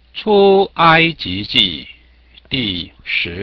出埃及记第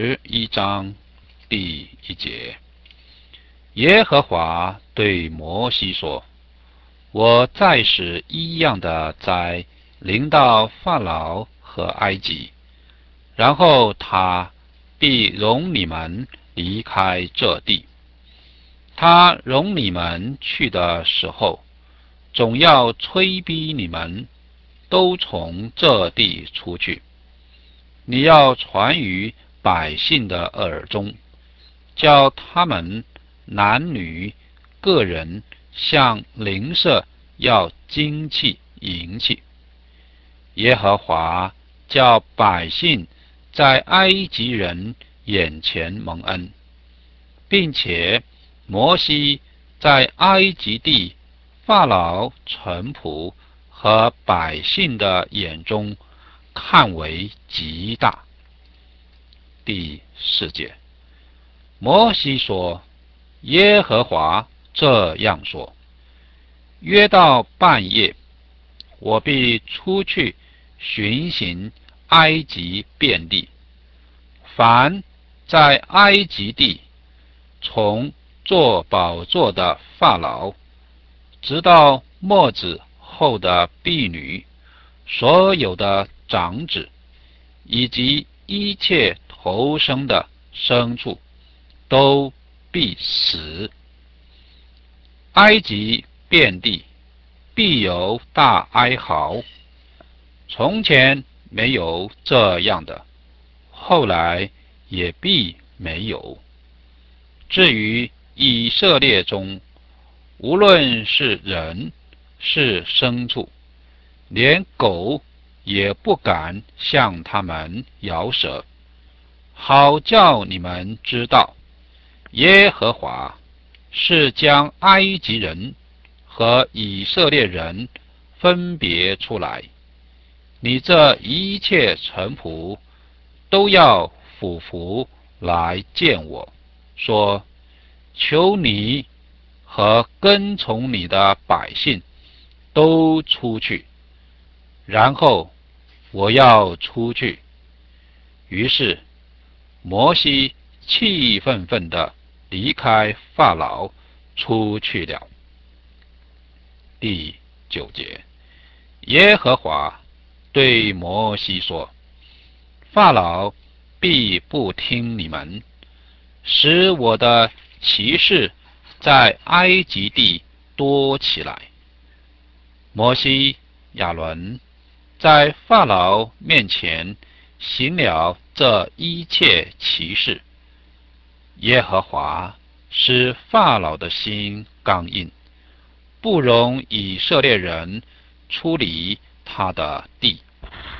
11章第1节，耶和华对摩西说：我再使一样的灾临到法老和埃及，然后他必容你们离开这地。他容你们去的时候，总要催逼你们都从这地出去。你要传于百姓的耳中，叫他们男女个人向邻舍要金器银器。耶和华叫百姓在埃及人眼前蒙恩，并且摩西在埃及地法老臣仆和百姓的眼中看为极大。第4节，摩西说：耶和华这样说，约到半夜，我必出去巡行埃及遍地，凡在埃及地从坐宝座的法老，直到末子后的婢女，所有的长子，以及一切投生的牲畜，都必死。埃及遍地必有大哀嚎，从前没有这样的，后来也必没有。至于以色列中，无论是人是牲畜，连狗也不敢向他们摇舌，好叫你们知道，耶和华是将埃及人和以色列人分别出来。你这一切臣仆都要俯伏来见我，说：求你和跟从你的百姓都出去，然后我要出去。于是摩西气愤愤地离开法老，出去了。第9节，耶和华对摩西说：法老必不听你们，使我的奇事在埃及地多起来。摩西、亚伦在法老面前行了这一切奇事，耶和华使法老的心刚硬，不容以色列人出离他的地。